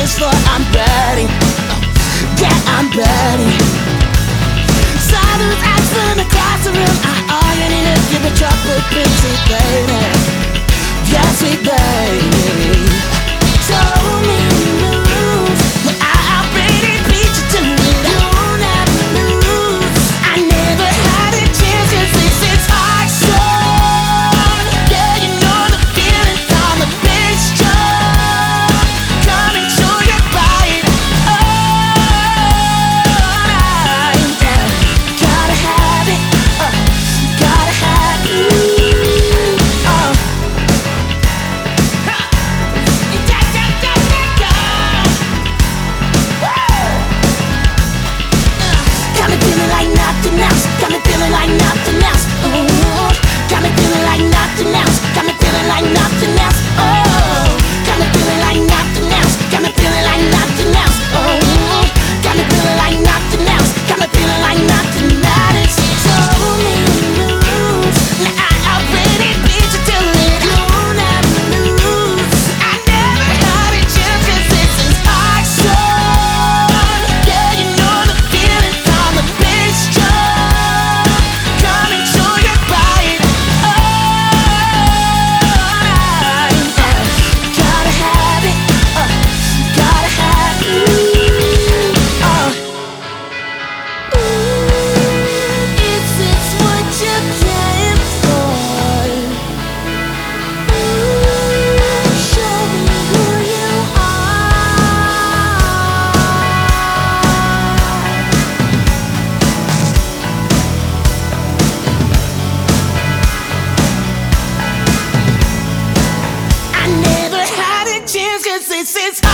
this for I'm ready. Yeah, I'm ready. Silence acts from across the room. I already know you're the trouble, pretty baby. Yeah, sweet baby. So many moves, but I already beat you to it. Don't ever lose. I never had a chance 'cause this is our song. Yeah, you know the feeling from the bass drum. Come and show your body. Gotta have it. Gotta have you. Got me feeling like nothing else. Got me feeling like nothing else. Ooh. Got me feeling like nothing else. Got me feeling like nothing else. Oh. Got me feeling like nothing else. Got me feeling like nothing else. Oh. Got me feeling like nothing else. Got me feeling like nothing matters. So many moves. I already beat you to it. Don't ever lose. I never had a chance 'cause this is our song. Yeah, you know the feeling from the bass drum. Come and show your body. Gotta have it. Gotta have you. Is this what you came for? Show me who you are. I never had a chance 'cause this is